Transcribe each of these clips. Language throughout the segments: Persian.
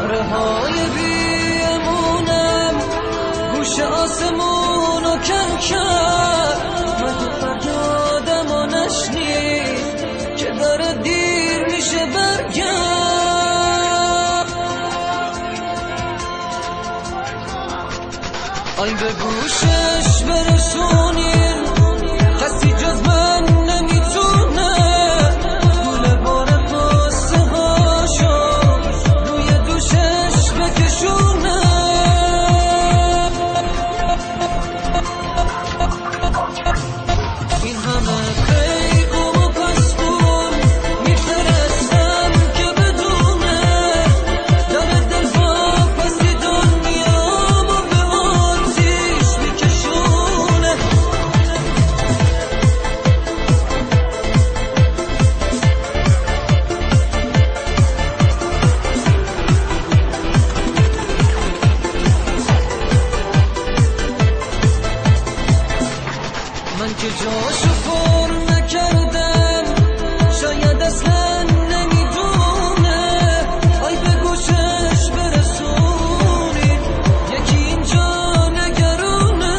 ذره های بیمونم گوش آسمونو کن کرد من تو فریادم و نشنید که داره دیر میشه برگرد آی به گوشش برسونین کسی جز من نمیتونه گوله بار قصه هاشو روی دوشش بکشونه این همه پیغام و پسبون میفرستم که بدونه داره دل واپسی دنیامو به آتیش میکشونه من که جاشو پر نکردم شاید اصلا نمیدونه آی به گوشش برسونی یکی اینجا نگرونه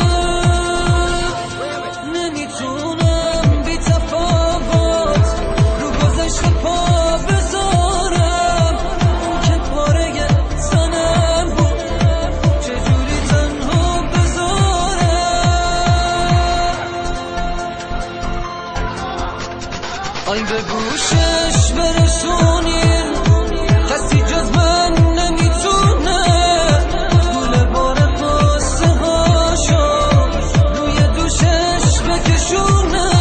نمیتونم بی تفاوت رو گذشته پا بذارم اون که پاره تنم بود چجوری تنها بذارم آی به گوشش برسونین کسی جز من نمیتونه گوله بار قصه هاشو روی دوشش بکشونه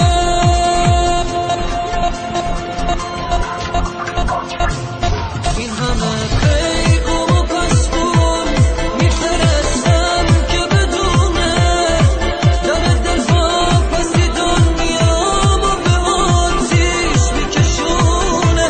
این همه پیغام و پسبون میفرستم که بدونه داره دل واپسی دنیامو به آتیش میکشونه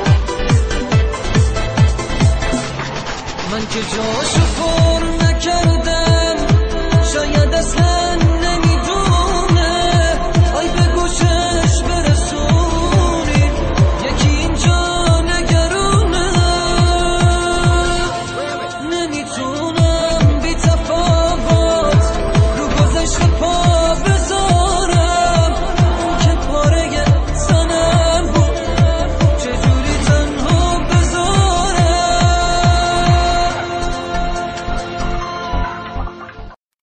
من که جاشو پر نکردم